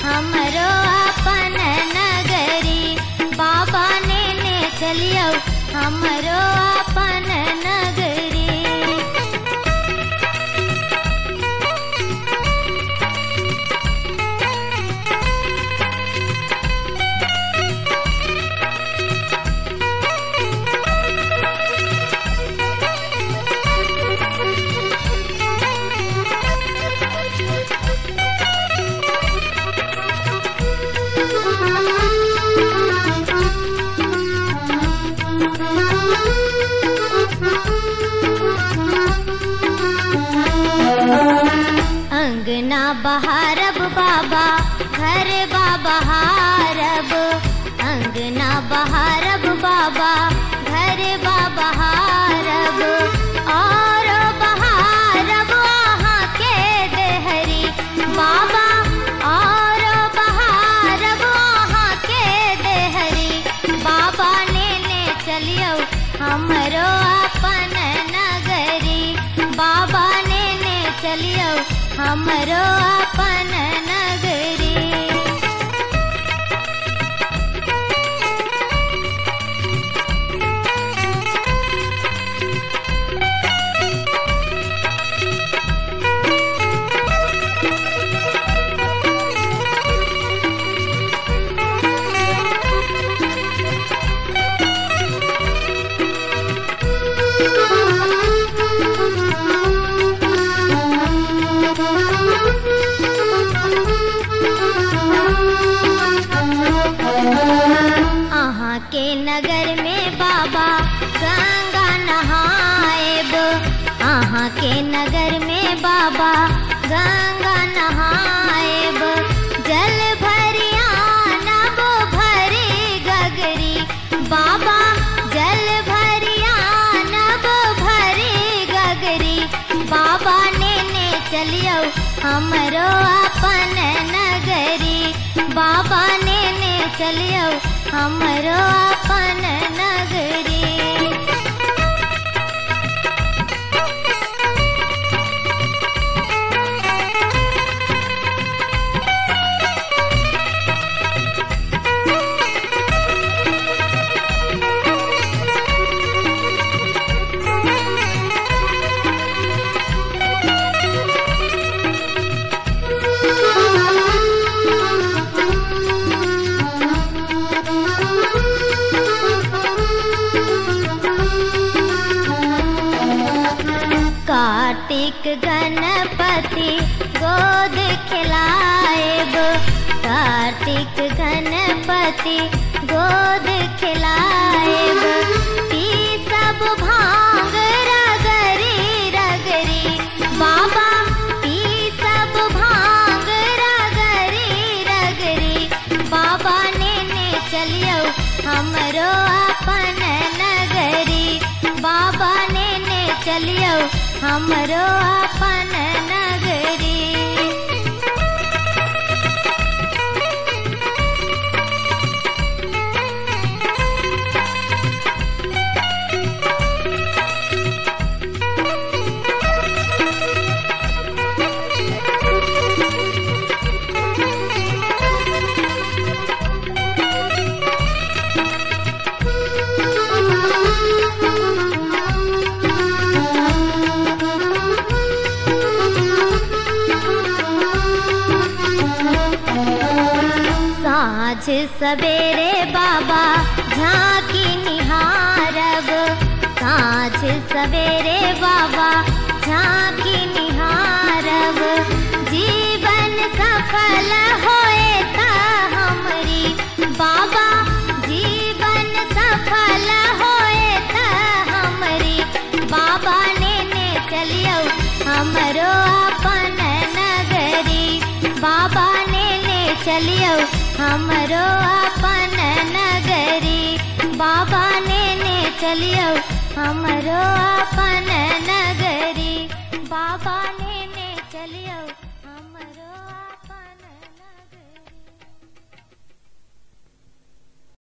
हमरो अपन नगरी। बाबा ने चलियो हमरो अपन नगरी। अंगना बहारब बाबा घर बाबा हारब। अंगना बहारब बाबा घर बाबा हारब। और बहारब वहाँ के देहरी बाबा। और बहारब वहाँ के देहरी। बाबा ने चलियो हमरो अपन नगरी। बाबा ने चलियो हमरो अपन नगरी। आहाँ के नगर में बाबा गंगा नहाएब। आहाँ के नगर में बाबा गंगा नहाएब। जल भरिया नब भरी गगरी बाबा। जल भरिया नब भरी गगरी। बाबा ने चलियो हमरो अपन नगरी। बाबा ने चलियो हमरो अपन नगरी। कार्तिक गणपति गोद खिलाएब। कार्तिक गणपति गोद खिलाएब। पी सब भांग रगरी रगरी बाबा। पी सब भांग रगरी रगरी। बाबा ने चलियो हमरो अपन नगरी। बाबा ने चलियो हमरो अपन नगरी। साँझ सवेरे बाबा झांकी निहारब। साँझ सवेरे बाबा झांकी निहारब। जीवन सफल होए ता हमरी बाबा। जीवन सफल होए ता हमरी। बाबा ने चलियो हमरो अपन नगरी। बाबा ने चलियो हमरो अपन नगरी। बाबा ने चलियो हमरो अपन नगरी। बाबा ने चलियो